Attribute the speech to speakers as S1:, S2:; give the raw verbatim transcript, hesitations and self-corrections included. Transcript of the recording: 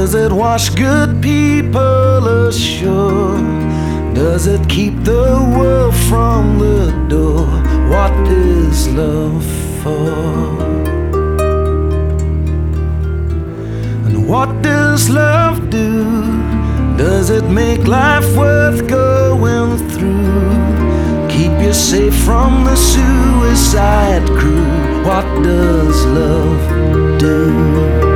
S1: Does it wash good people ashore? Does it keep the world from the door? What is love for? And what does love do? Does it make life worth going through? Keep you safe from the suicide crew? What does love do?